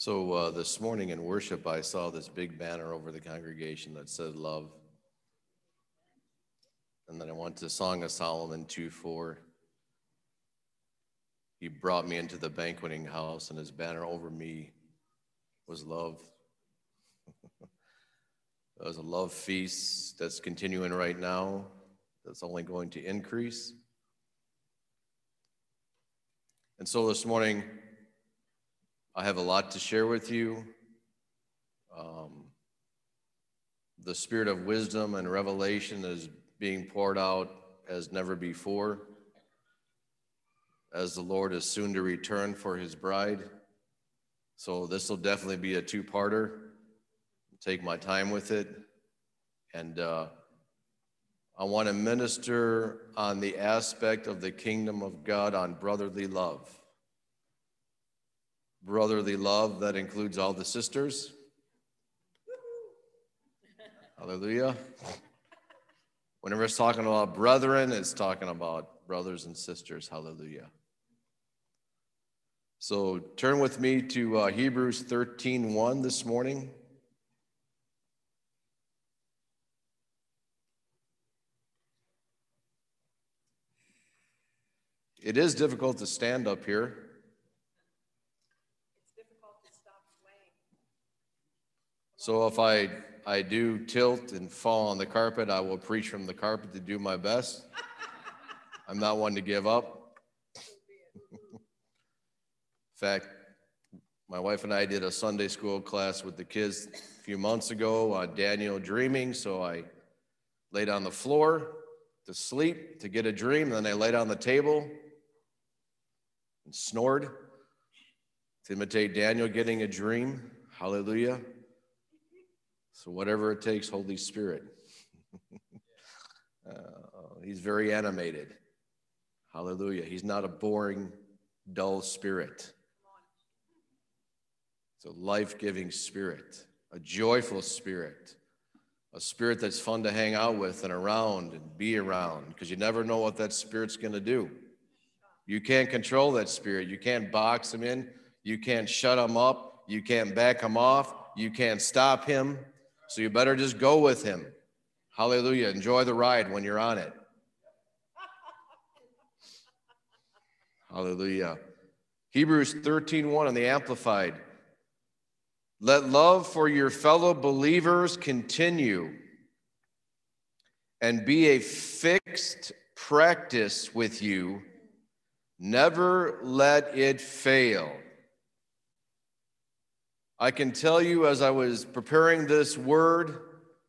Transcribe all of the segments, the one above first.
So this morning in worship, I saw this big banner over the congregation that said love. And then I went to Song of Solomon 2:4. He brought me into the banqueting house, and his banner over me was love. It was a love feast that's continuing right now, that's only going to increase. And so this morning, I have a lot to share with you. The spirit of wisdom and revelation is being poured out as never before, as the Lord is soon to return for his bride. So this will definitely be a two-parter. Take my time with it. And I want to minister on the aspect of the kingdom of God on brotherly love. Brotherly love, that includes all the sisters. Hallelujah. Whenever it's talking about brethren, it's talking about brothers and sisters. Hallelujah. So turn with me to Hebrews 13:1 this morning. It is difficult to stand up here. It's difficult to stop swaying. So if I do tilt and fall on the carpet, I will preach from the carpet to do my best. I'm not one to give up. In fact, my wife and I did a Sunday school class with the kids a few months ago on Daniel dreaming, so I laid on the floor to sleep, to get a dream, and then I laid on the table and snored to imitate Daniel getting a dream. Hallelujah. So whatever it takes, Holy Spirit. He's very animated. Hallelujah. He's not a boring, dull spirit. It's a life-giving spirit, a joyful spirit, a spirit that's fun to hang out with and around and be around, because you never know what that spirit's going to do. You can't control that spirit. You can't box him in. You can't shut him up. You can't back him off. You can't stop him. So you better just go with him. Hallelujah. Enjoy the ride when you're on it. Hallelujah. Hebrews 13:1 on the Amplified. Let love for your fellow believers continue and be a fixed practice with you. Never let it fail. I can tell you, as I was preparing this word,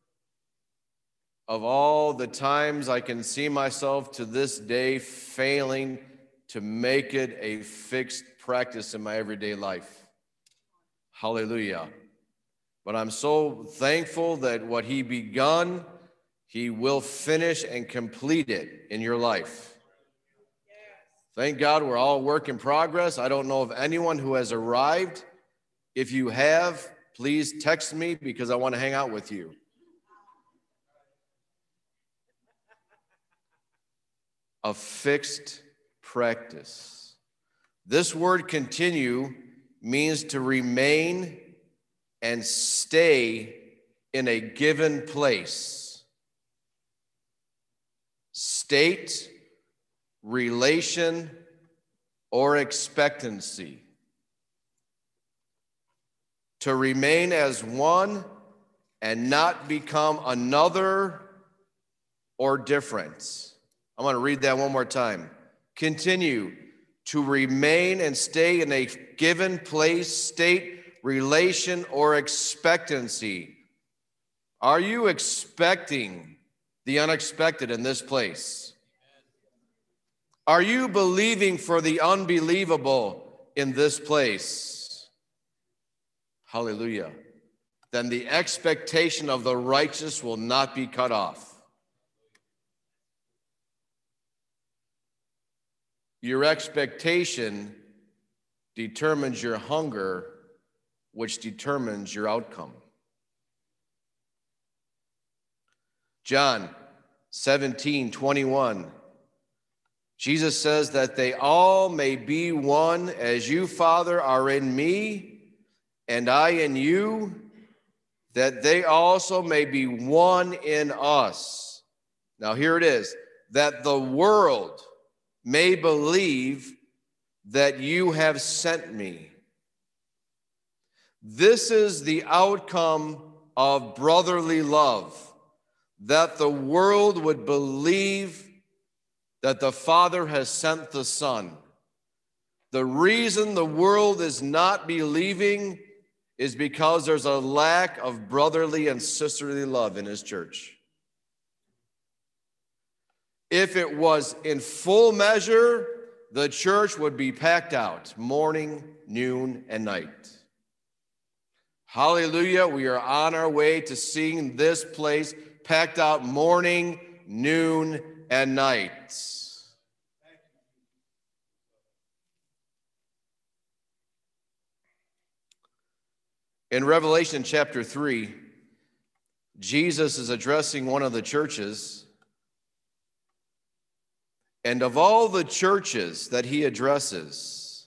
of all the times I can see myself to this day failing to make it a fixed practice in my everyday life. Hallelujah. But I'm so thankful that what he begun, he will finish and complete it in your life. Thank God we're all work in progress. I don't know of anyone who has arrived. If you have, please text me because I want to hang out with you. A fixed practice. This word continue means to remain and stay in a given place. State, relation, or expectancy. To remain as one and not become another or different. I'm going to read that one more time. Continue to remain and stay in a given place, state, relation, or expectancy. Are you expecting the unexpected in this place? Are you believing for the unbelievable in this place? Hallelujah. Then the expectation of the righteous will not be cut off. Your expectation determines your hunger, which determines your outcome. John 17:21. Jesus says that they all may be one, as you, Father, are in me and I in you, that they also may be one in us. Now here it is, that the world may believe that you have sent me. This is the outcome of brotherly love, that the world would believe that the Father has sent the Son. The reason the world is not believing is because there's a lack of brotherly and sisterly love in his church. If it was in full measure, the church would be packed out morning, noon, and night. Hallelujah, we are on our way to seeing this place packed out morning, noon, and night. In Revelation chapter 3, Jesus is addressing one of the churches. And of all the churches that he addresses,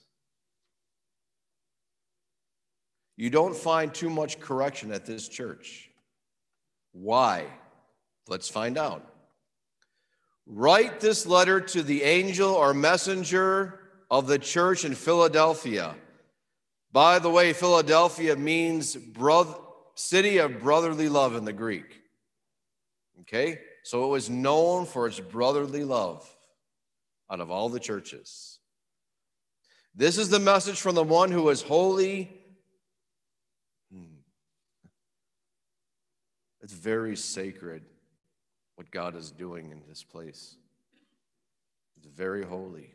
you don't find too much correction at this church. Why? Let's find out. Write this letter to the angel or messenger of the church in Philadelphia. By the way, Philadelphia means city of brotherly love in the Greek. Okay? So it was known for its brotherly love out of all the churches. This is the message from the one who is holy. It's very sacred what God is doing in this place. It's very holy.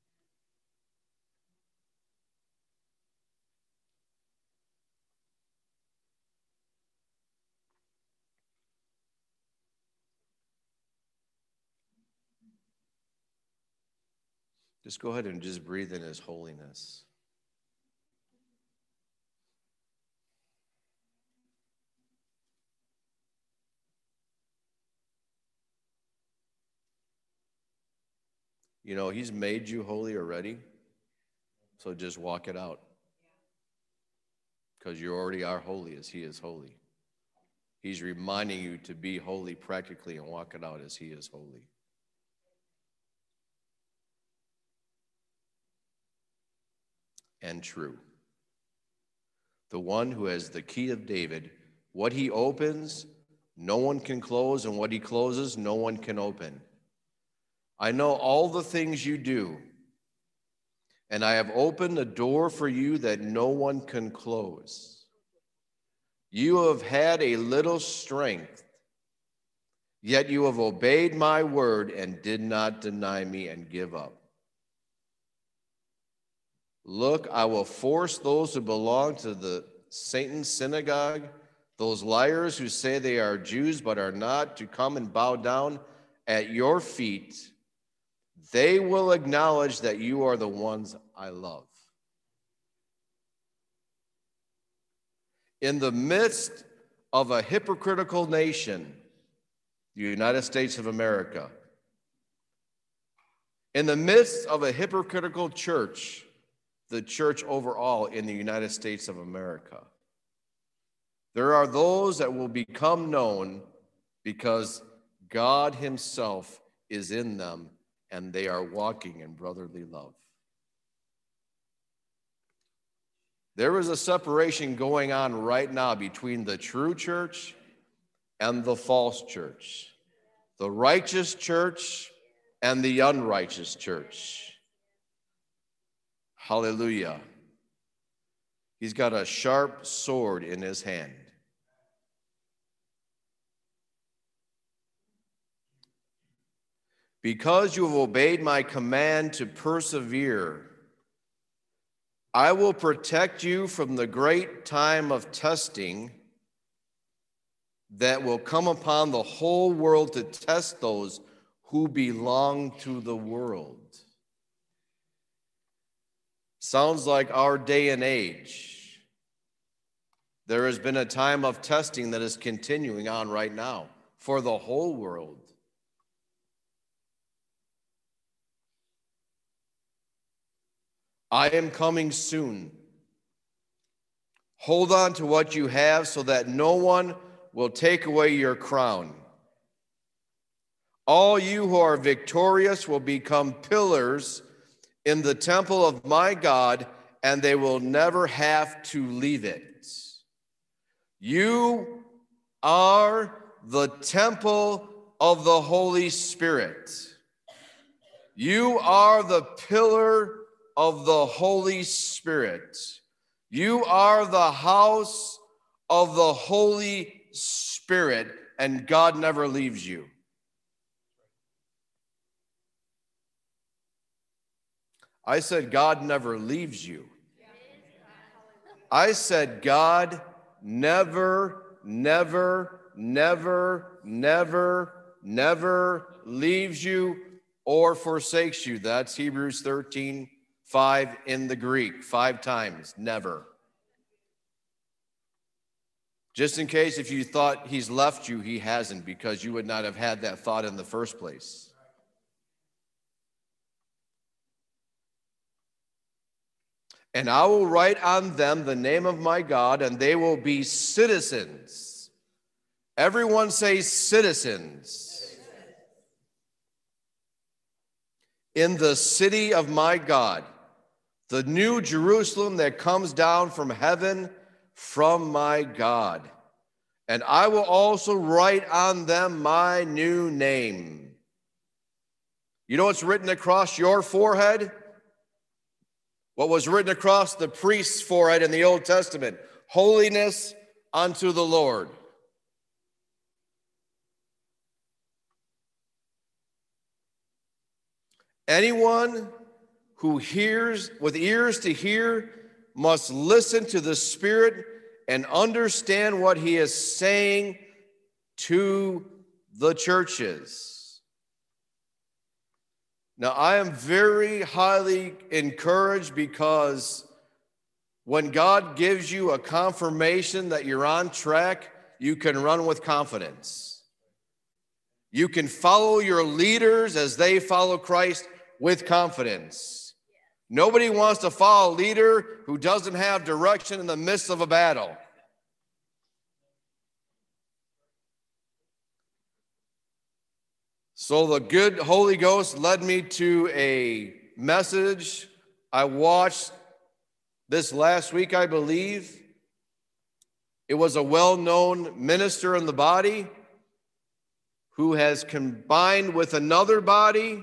Just go ahead and just breathe in his holiness. You know, he's made you holy already, so just walk it out. Because you already are holy as he is holy. He's reminding you to be holy practically and walk it out as he is holy. And true. The one who has the key of David, what he opens, no one can close, and what he closes, no one can open. I know all the things you do, and I have opened a door for you that no one can close. You have had a little strength, yet you have obeyed my word and did not deny me and give up. Look, I will force those who belong to the Satan's synagogue, those liars who say they are Jews but are not, to come and bow down at your feet. They will acknowledge that you are the ones I love. In the midst of a hypocritical nation, the United States of America, in the midst of a hypocritical church, the church overall in the United States of America, there are those that will become known because God himself is in them and they are walking in brotherly love. There is a separation going on right now between the true church and the false church, the righteous church and the unrighteous church. Hallelujah. He's got a sharp sword in his hand. Because you have obeyed my command to persevere, I will protect you from the great time of testing that will come upon the whole world to test those who belong to the world. Sounds like our day and age. There has been a time of testing that is continuing on right now for the whole world. I am coming soon. Hold on to what you have so that no one will take away your crown. All you who are victorious will become pillars in the temple of my God, and they will never have to leave it. You are the temple of the Holy Spirit. You are the pillar of the Holy Spirit. You are the house of the Holy Spirit, and God never leaves you. I said God never leaves you. I said God never, never, never, never, never leaves you or forsakes you. That's Hebrews 13:5 in the Greek, 5 times, never. Just in case if you thought he's left you, he hasn't, because you would not have had that thought in the first place. And I will write on them the name of my God, and they will be citizens. Everyone say citizens. In the city of my God, the new Jerusalem that comes down from heaven from my God. And I will also write on them my new name. You know what's written across your forehead? What was written across the priest's forehead in the Old Testament? Holiness unto the Lord. Anyone who hears with ears to hear must listen to the Spirit and understand what he is saying to the churches. Now, I am very highly encouraged, because when God gives you a confirmation that you're on track, you can run with confidence. You can follow your leaders as they follow Christ with confidence. Nobody wants to follow a leader who doesn't have direction in the midst of a battle. So the good Holy Ghost led me to a message I watched this last week, I believe. It was a well-known minister in the body who has combined with another body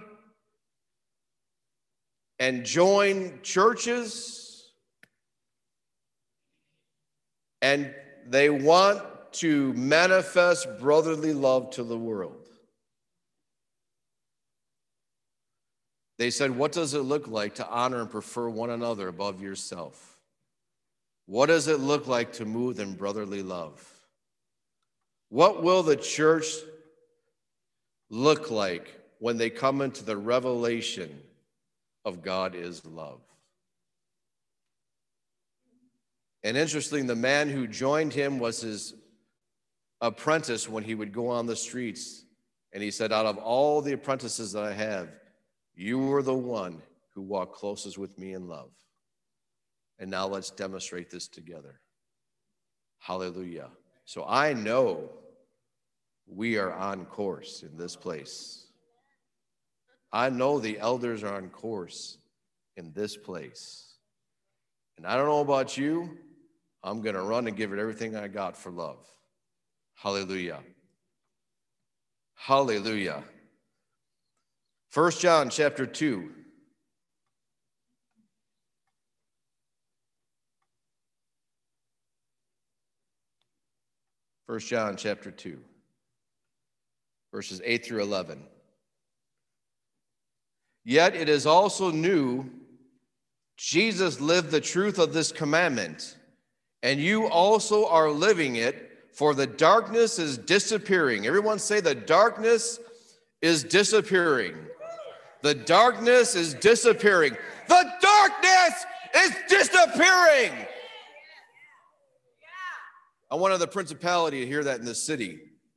and joined churches, and they want to manifest brotherly love to the world. They said, what does it look like to honor and prefer one another above yourself? What does it look like to move in brotherly love? What will the church look like when they come into the revelation of God is love? And interesting, the man who joined him was his apprentice when he would go on the streets. And he said, out of all the apprentices that I have, you were the one who walked closest with me in love. And now let's demonstrate this together. Hallelujah. So I know we are on course in this place. I know the elders are on course in this place. And I don't know about you, I'm going to run and give it everything I got for love. Hallelujah. Hallelujah. 1 John chapter 2. First John chapter 2, verses 8 through 11. Yet it is also new, Jesus lived the truth of this commandment, and you also are living it, for the darkness is disappearing. Everyone say, the darkness is disappearing. The darkness is disappearing. The darkness is disappearing. I wanted the principality to hear that in this city.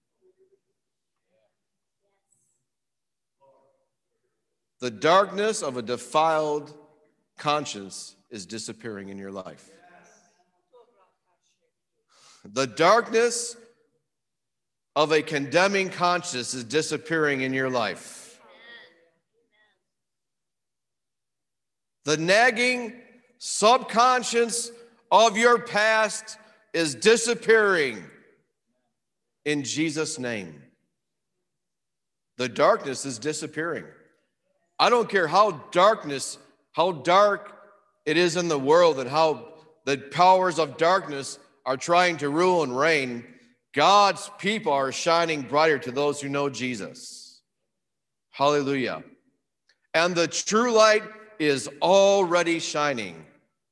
The darkness of a defiled conscience is disappearing in your life. The darkness of a condemning conscience is disappearing in your life. The nagging subconscious of your past is disappearing in Jesus' name. The darkness is disappearing. I don't care how dark it is in the world and how the powers of darkness are trying to rule and reign. God's people are shining brighter to those who know Jesus. Hallelujah. And the true light is already shining.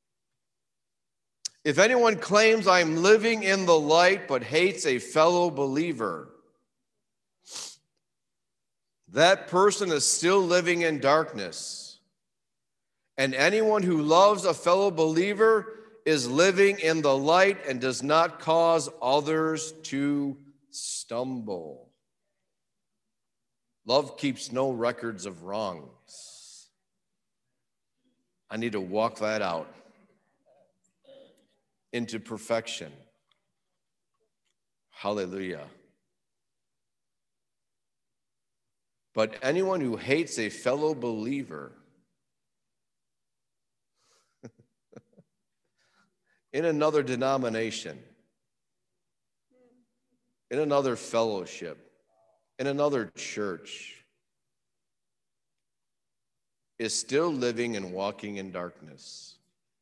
If anyone claims I'm living in the light but hates a fellow believer, that person is still living in darkness. And anyone who loves a fellow believer is living in the light and does not cause others to stumble. Love keeps no records of wrongs. I need to walk that out into perfection. Hallelujah. But anyone who hates a fellow believer in another denomination, in another fellowship, in another church, is still living and walking in darkness.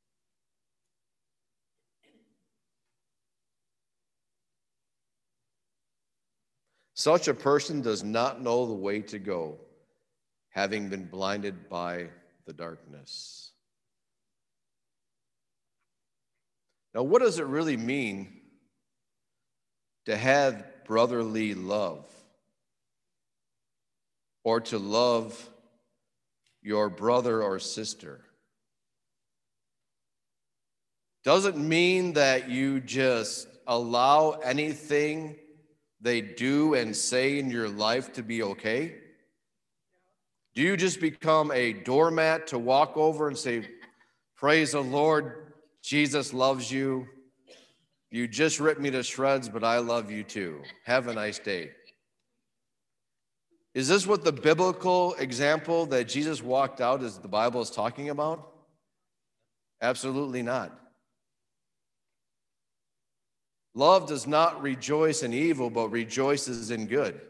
Such a person does not know the way to go, having been blinded by the darkness. Now, what does it really mean to have brotherly love, or to love your brother or sister? Does it mean that you just allow anything they do and say in your life to be okay? Do you just become a doormat to walk over and say, praise the Lord, Jesus loves you. You just ripped me to shreds, but I love you too. Have a nice day. Is this what the biblical example that Jesus walked out as the Bible is talking about? Absolutely not. Love does not rejoice in evil, but rejoices in good.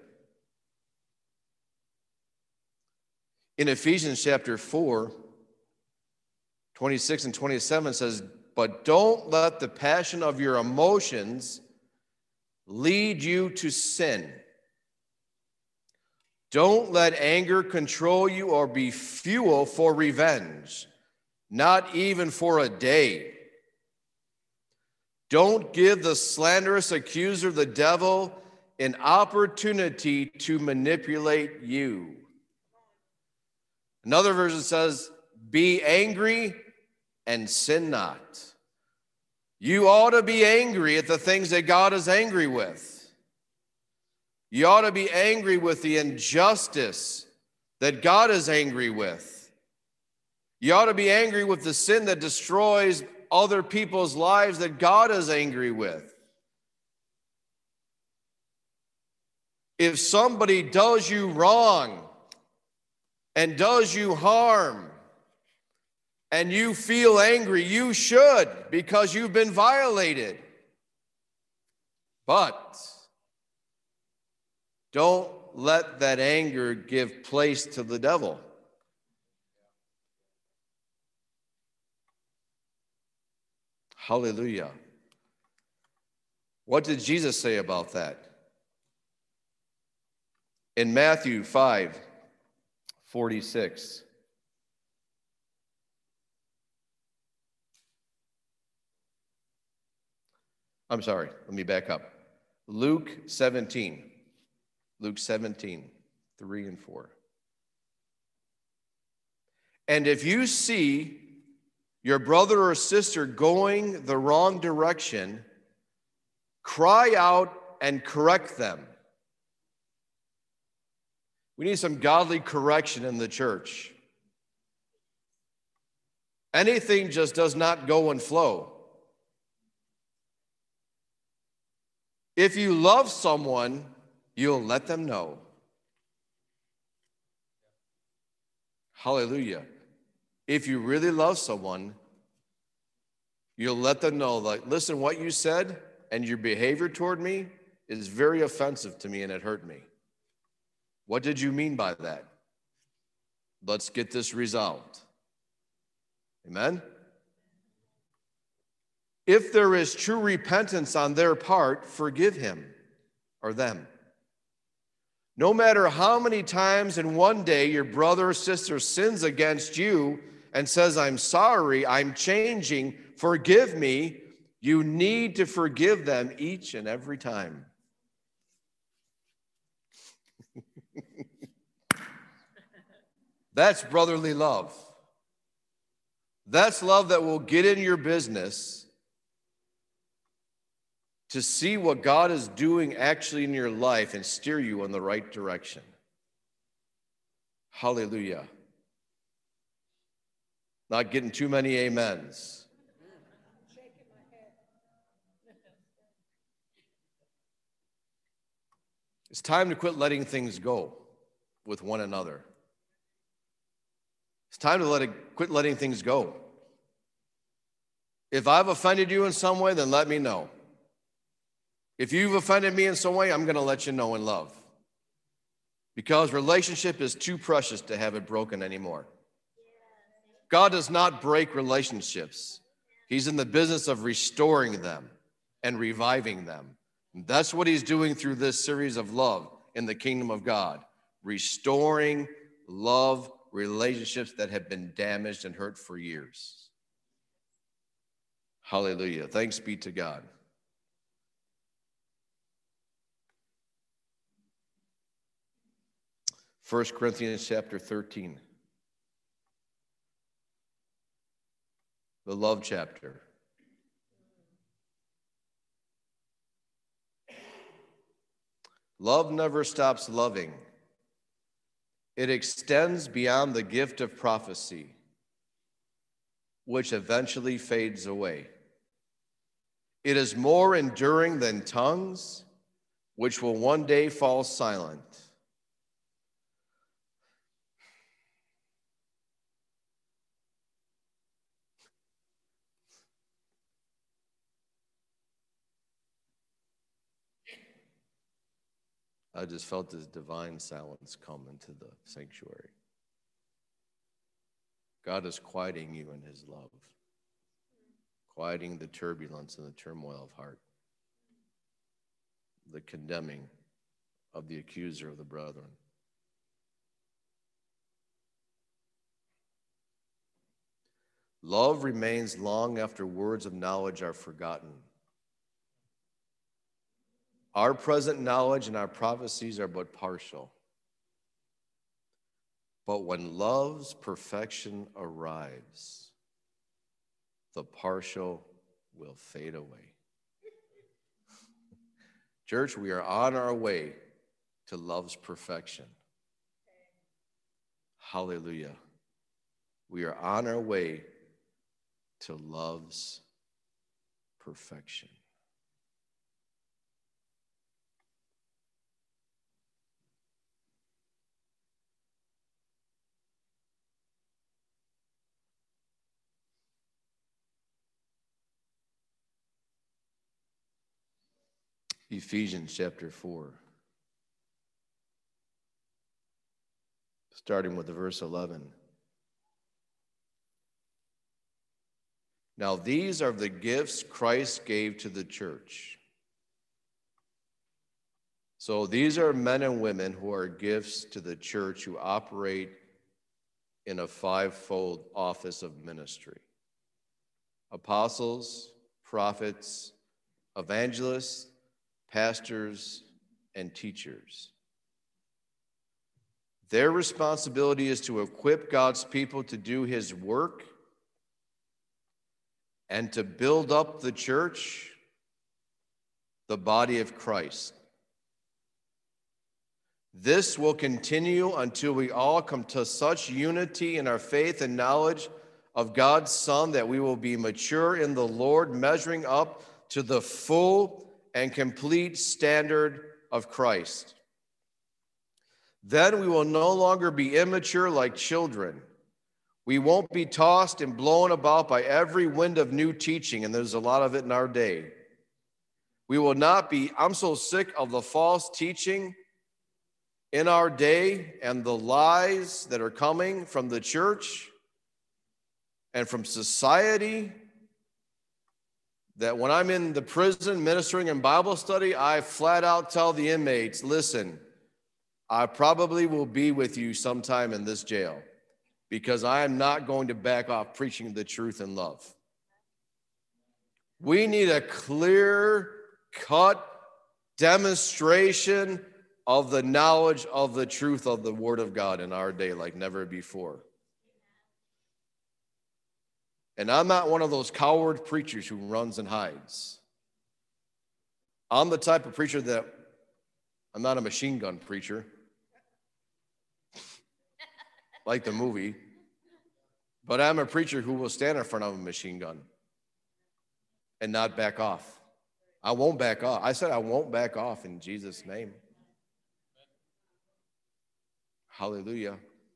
In Ephesians chapter 4, 26 and 27 says, but don't let the passion of your emotions lead you to sin. Don't let anger control you or be fuel for revenge, not even for a day. Don't give the slanderous accuser, the devil, an opportunity to manipulate you. Another version says, be angry and sin not. You ought to be angry at the things that God is angry with. You ought to be angry with the injustice that God is angry with. You ought to be angry with the sin that destroys other people's lives that God is angry with. If somebody does you wrong and does you harm and you feel angry, you should, because you've been violated. But don't let that anger give place to the devil. Hallelujah. What did Jesus say about that? In Matthew 5:46. I'm sorry, let me back up. Luke 17. Luke 17, 3 and 4. And if you see your brother or sister going the wrong direction, cry out and correct them. We need some godly correction in the church. Anything just does not go and flow. If you love someone, you'll let them know. Hallelujah. If you really love someone, you'll let them know, like, listen, what you said and your behavior toward me is very offensive to me and it hurt me. What did you mean by that? Let's get this resolved. Amen? If there is true repentance on their part, forgive him or them. No matter how many times in one day your brother or sister sins against you and says, I'm sorry, I'm changing, forgive me, you need to forgive them each and every time. That's brotherly love. That's love that will get in your business to see what God is doing actually in your life and steer you in the right direction. Hallelujah. Not getting too many amens. It's time to quit letting things go with one another. It's time to quit letting things go. If I've offended you in some way, then let me know. If you've offended me in some way, I'm going to let you know in love. Because relationship is too precious to have it broken anymore. God does not break relationships. He's in the business of restoring them and reviving them. And that's what he's doing through this series of love in the kingdom of God. Restoring love relationships that have been damaged and hurt for years. Hallelujah. Thanks be to God. First Corinthians chapter 13. The love chapter. Love never stops loving. It extends beyond the gift of prophecy, which eventually fades away. It is more enduring than tongues, which will one day fall silent. I just felt this divine silence come into the sanctuary. God is quieting you in his love, quieting the turbulence and the turmoil of heart, the condemning of the accuser of the brethren. Love remains long after words of knowledge are forgotten. Our present knowledge and our prophecies are but partial. But when love's perfection arrives, the partial will fade away. Church, we are on our way to love's perfection. Hallelujah. We are on our way to love's perfection. Ephesians chapter 4, starting with verse 11. Now these are the gifts Christ gave to the church. So these are men and women who are gifts to the church who operate in a fivefold office of ministry. Apostles, prophets, evangelists, pastors, and teachers. Their responsibility is to equip God's people to do his work and to build up the church, the body of Christ. This will continue until we all come to such unity in our faith and knowledge of God's Son that we will be mature in the Lord, measuring up to the full and complete standard of Christ. Then we will no longer be immature like children. We won't be tossed and blown about by every wind of new teaching, and there's a lot of it in our day. We will not be, I'm so sick of the false teaching in our day and the lies that are coming from the church and from society, that when I'm in the prison ministering in Bible study, I flat out tell the inmates, listen, I probably will be with you sometime in this jail because I am not going to back off preaching the truth in love. We need a clear-cut demonstration of the knowledge of the truth of the Word of God in our day like never before. And I'm not one of those coward preachers who runs and hides. I'm the type of preacher that, I'm not a machine gun preacher, like the movie, but I'm a preacher who will stand in front of a machine gun and not back off. I won't back off. I said I won't back off in Jesus' name. Hallelujah.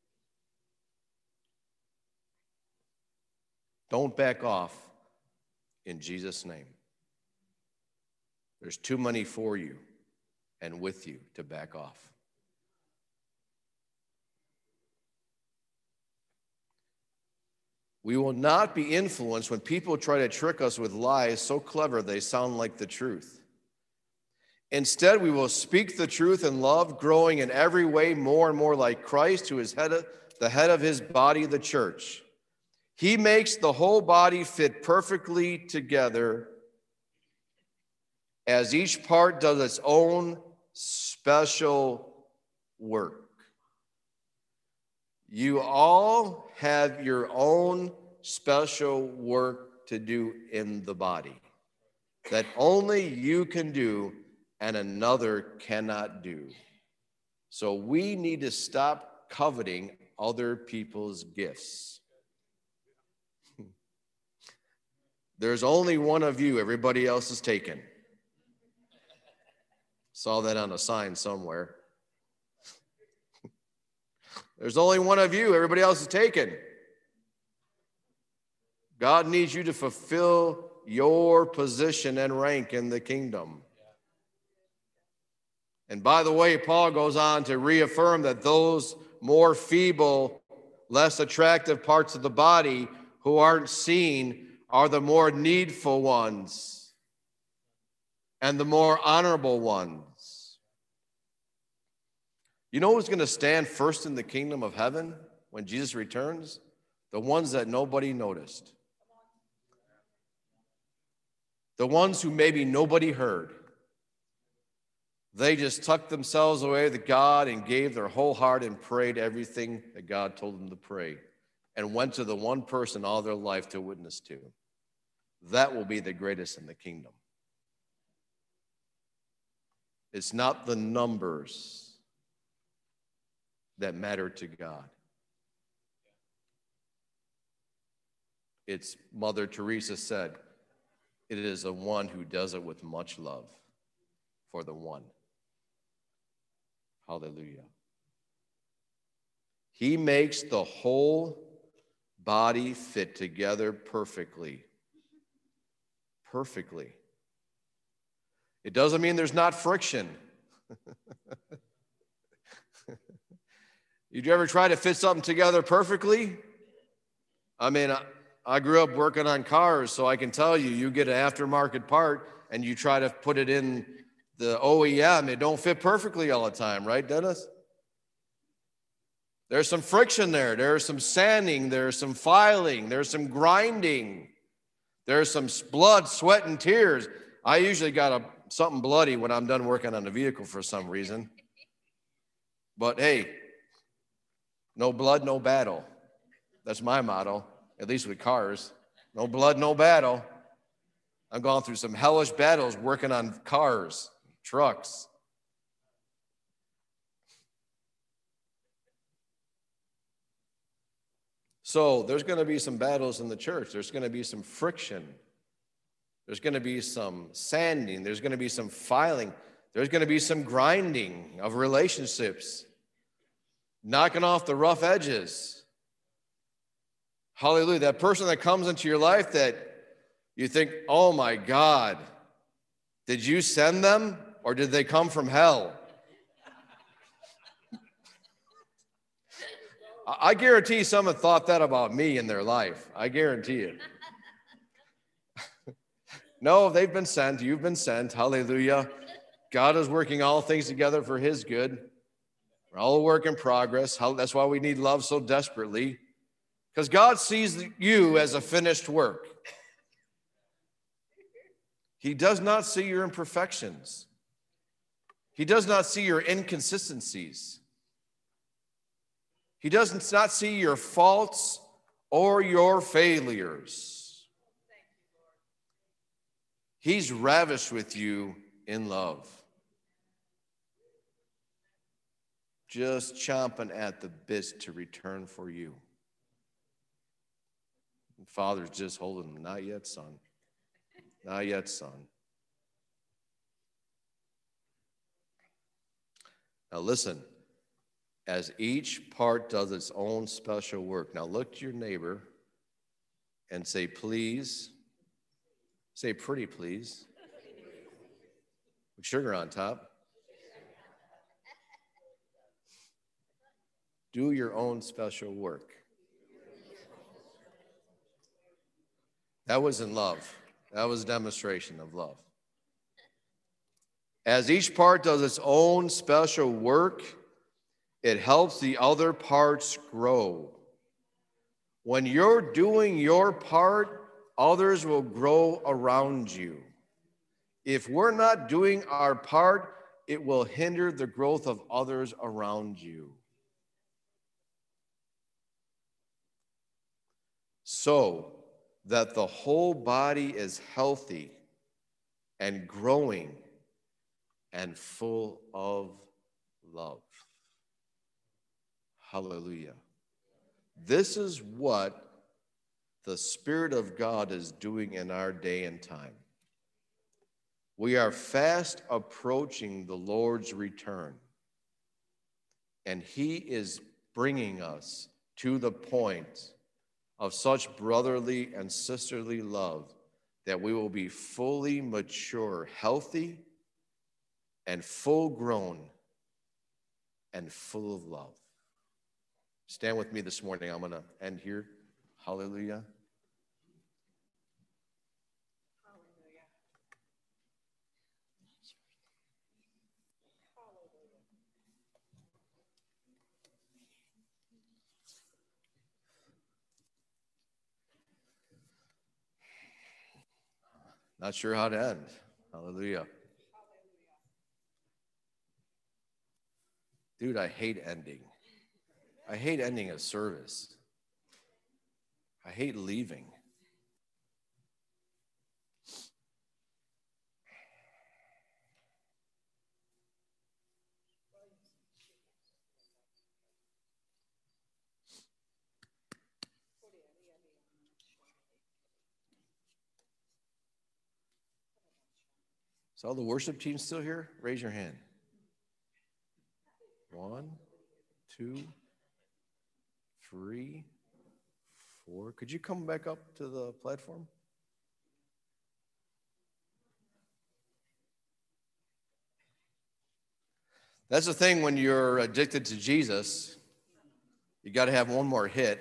Don't back off in Jesus' name. There's too many for you and with you to back off. We will not be influenced when people try to trick us with lies so clever they sound like the truth. Instead, we will speak the truth in love, growing in every way more and more like Christ, who is the head of his body, the church. He makes the whole body fit perfectly together as each part does its own special work. You all have your own special work to do in the body that only you can do and another cannot do. So we need to stop coveting other people's gifts. There's only one of you, everybody else is taken. Saw that on a sign somewhere. There's only one of you, everybody else is taken. God needs you to fulfill your position and rank in the kingdom. And by the way, Paul goes on to reaffirm that those more feeble, less attractive parts of the body who aren't seen are the more needful ones and the more honorable ones. You know who's going to stand first in the kingdom of heaven when Jesus returns? The ones that nobody noticed. The ones who maybe nobody heard. They just tucked themselves away to God and gave their whole heart and prayed everything that God told them to pray and went to the one person all their life to witness to. That will be the greatest in the kingdom. It's not the numbers that matter to God. It's Mother Teresa said, it is the one who does it with much love for the one. Hallelujah. He makes the whole body fit together perfectly. Perfectly. It doesn't mean there's not friction. Did you ever try to fit something together perfectly? I mean, I grew up working on cars, so I can tell you, you get an aftermarket part and you try to put it in the OEM, it don't fit perfectly all the time, right, Dennis? There's some friction there. There's some sanding. There's some filing. There's some grinding. There's some blood, sweat, and tears. I usually got something bloody when I'm done working on a vehicle for some reason. But hey, no blood, no battle. That's my motto, at least with cars. No blood, no battle. I've gone through some hellish battles working on cars, trucks. So there's going to be some battles in the church. There's going to be some friction. There's going to be some sanding. There's going to be some filing. There's going to be some grinding of relationships, knocking off the rough edges. Hallelujah. That person that comes into your life that you think, oh my God, did you send them or did they come from hell? I guarantee some have thought that about me in their life. I guarantee it. No, they've been sent. You've been sent. Hallelujah. God is working all things together for his good. We're all a work in progress. That's why we need love so desperately. Because God sees you as a finished work. He does not see your imperfections. He does not see your inconsistencies. He does not see your faults or your failures. He's ravished with you in love. Just chomping at the bits to return for you. And Father's just holding him. Not yet, son. Not yet, son. Now listen, as each part does its own special work. Now look to your neighbor and say, please. Say pretty, please. With sugar on top. Do your own special work. That was in love. That was a demonstration of love. As each part does its own special work, it helps the other parts grow. When you're doing your part, others will grow around you. If we're not doing our part, it will hinder the growth of others around you. So that the whole body is healthy and growing and full of love. Hallelujah. This is what the Spirit of God is doing in our day and time. We are fast approaching the Lord's return, and he is bringing us to the point of such brotherly and sisterly love that we will be fully mature, healthy, and full grown, and full of love. Stand with me this morning. I'm going to end here. Hallelujah. Not sure how to end. Hallelujah. Dude, I hate ending. I hate ending a service. I hate leaving. Is all the worship team still here? Raise your hand. 1, 2, 3, 4. Could you come back up to the platform? That's the thing when you're addicted to Jesus, you got to have one more hit.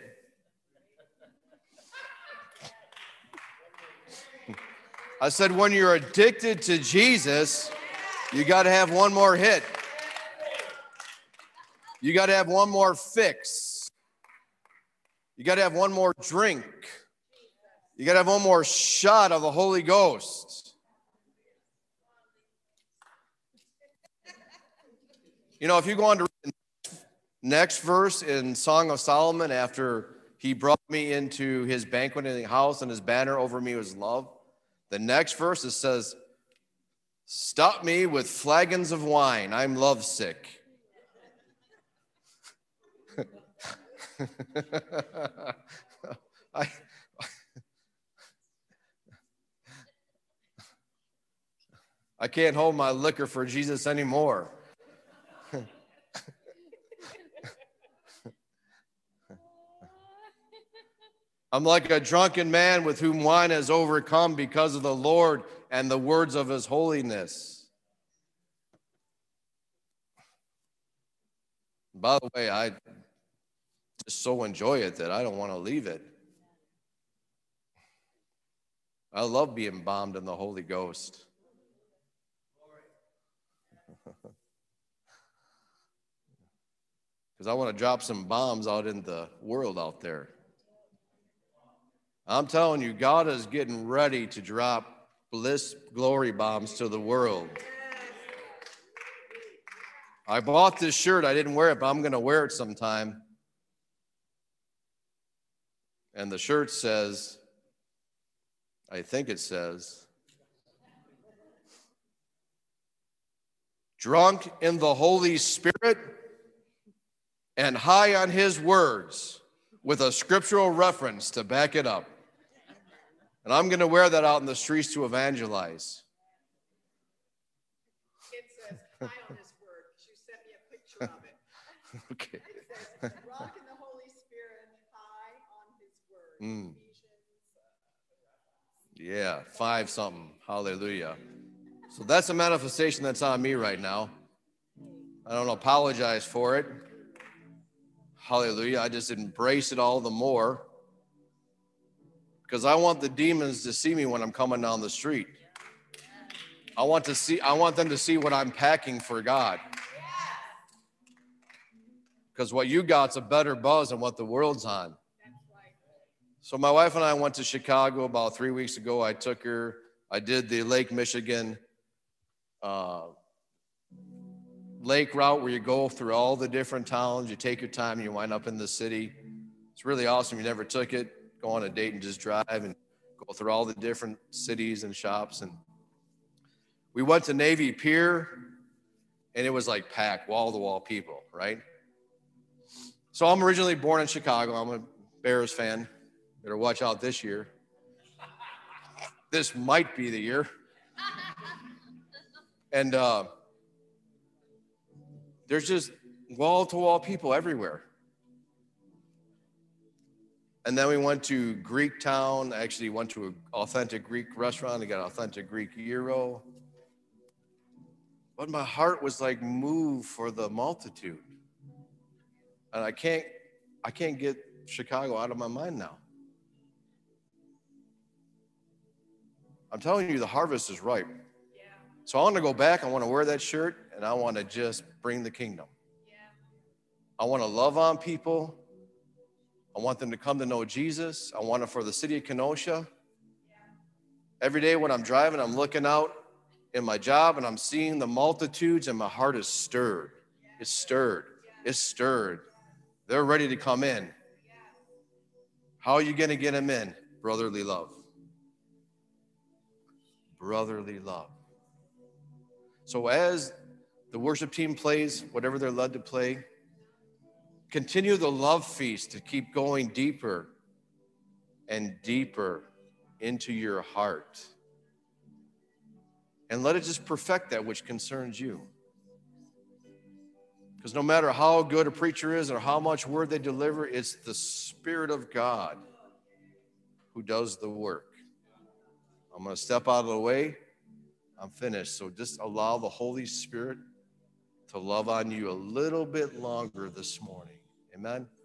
I said when you're addicted to Jesus, you got to have one more hit. You got to have one more fix. You got to have one more drink. You got to have one more shot of the Holy Ghost. You know, if you go on to read the next verse in Song of Solomon, after he brought me into his banqueting house and his banner over me was love, the next verse it says, stop me with flagons of wine. I'm lovesick. I can't hold my liquor for Jesus anymore. I'm like a drunken man with whom wine has overcome because of the Lord and the words of his holiness. By the way, I just so enjoy it that I don't want to leave it. I love being bombed in the Holy Ghost. Because I want to drop some bombs out in the world out there. I'm telling you, God is getting ready to drop bliss glory bombs to the world. I bought this shirt. I didn't wear it, but I'm going to wear it sometime. And the shirt says, I think it says, drunk in the Holy Spirit and high on his words, with a scriptural reference to back it up. And I'm going to wear that out in the streets to evangelize. It says high on his word, because you sent me a picture of it. Okay. It says, rock in the Holy Spirit, high on his word. Yeah, 5 something. Hallelujah. So that's a manifestation that's on me right now. I don't apologize for it. Hallelujah. I just embrace it all the more. Because I want the demons to see me when I'm coming down the street. I want them to see what I'm packing for God. Because what you got's a better buzz than what the world's on. So my wife and I went to Chicago about 3 weeks ago. I took her. I did the Lake Michigan lake route where you go through all the different towns. You take your time and you wind up in the city. It's really awesome. You never took it. Go on a date and just drive and go through all the different cities and shops. And we went to Navy Pier, and it was like packed, wall-to-wall people, right? So I'm originally born in Chicago. I'm a Bears fan. Better watch out this year. This might be the year. And there's just wall-to-wall people everywhere. And then we went to Greek Town. Actually went to an authentic Greek restaurant. I got authentic Greek gyro. But my heart was like moved for the multitude. And I can't get Chicago out of my mind now. I'm telling you, the harvest is ripe. Yeah. So I want to go back. I want to wear that shirt, and I want to just bring the kingdom. Yeah. I want to love on people. I want them to come to know Jesus. I want it for the city of Kenosha. Every day when I'm driving, I'm looking out in my job, and I'm seeing the multitudes, and my heart is stirred. It's stirred. It's stirred. They're ready to come in. How are you going to get them in? Brotherly love. Brotherly love. So as the worship team plays, whatever they're led to play, continue the love feast to keep going deeper and deeper into your heart. And let it just perfect that which concerns you. Because no matter how good a preacher is or how much word they deliver, it's the Spirit of God who does the work. I'm going to step out of the way. I'm finished. So just allow the Holy Spirit to love on you a little bit longer this morning. Amen.